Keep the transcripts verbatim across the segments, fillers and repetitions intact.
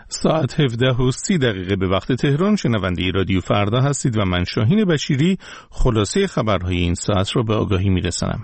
ساعت هفده و سی دقیقه به وقت تهران. شنونده رادیو فردا هستید و من شاهین بشیری خلاصه خبرهای این ساعت را به آگاهی میرسانم.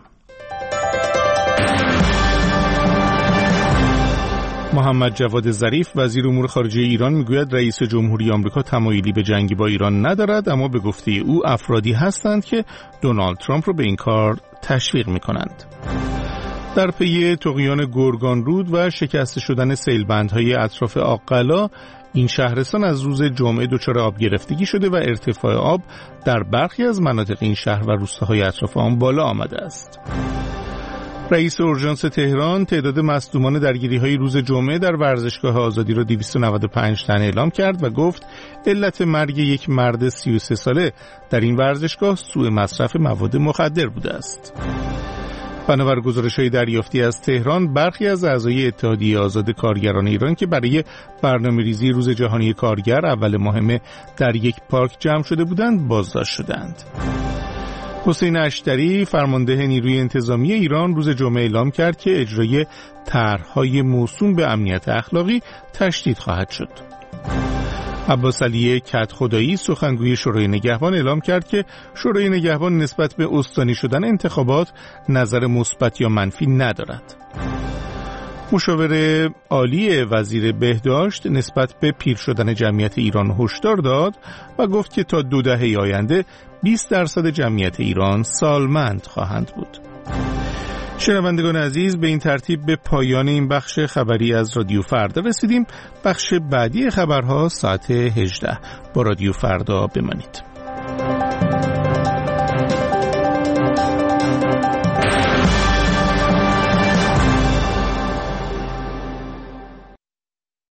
محمد جواد ظریف وزیر امور خارجه ایران میگوید رئیس جمهوری آمریکا تمایلی به جنگ با ایران ندارد، اما به گفته او افرادی هستند که دونالد ترامپ را به این کار تشویق میکنند. در پی طغیان گرگانرود و شکسته شدن سیلبندهای اطراف آق‌قلا، این شهرستان از روز جمعه دچار آب گرفتگی شده و ارتفاع آب در برخی از مناطق این شهر و روستاهای اطراف آن بالا آمده است. رئیس اورژانس تهران تعداد مصدومان درگیری‌های روز جمعه در ورزشگاه آزادی را دویست و نود و پنج تن اعلام کرد و گفت علت مرگ یک مرد سی و سه ساله در این ورزشگاه سوء مصرف مواد مخدر بوده است. بنابر گزارش‌های دریافتی از تهران، برخی از اعضای اتحادیه آزاد کارگران ایران که برای برنامه‌ریزی روز جهانی کارگر اول ماه مه در یک پارک جمع شده بودند بازداشت شدند. حسین اشتری فرمانده نیروی انتظامی ایران روز جمعه اعلام کرد که اجرای طرح‌های موسوم به امنیت اخلاقی تشدید خواهد شد. عباس علی کدخدایی سخنگوی شورای نگهبان اعلام کرد که شورای نگهبان نسبت به استانی شدن انتخابات نظر مثبت یا منفی ندارد. مشاور عالی وزیر بهداشت نسبت به پیر شدن جمعیت ایران هشدار داد و گفت که تا دو دهه آینده بیست درصد جمعیت ایران سالمند خواهند بود. شنوندگان عزیز، به این ترتیب به پایان این بخش خبری از رادیو فردا رسیدیم. بخش بعدی خبرها ساعت هجده. با رادیو فردا بمانید.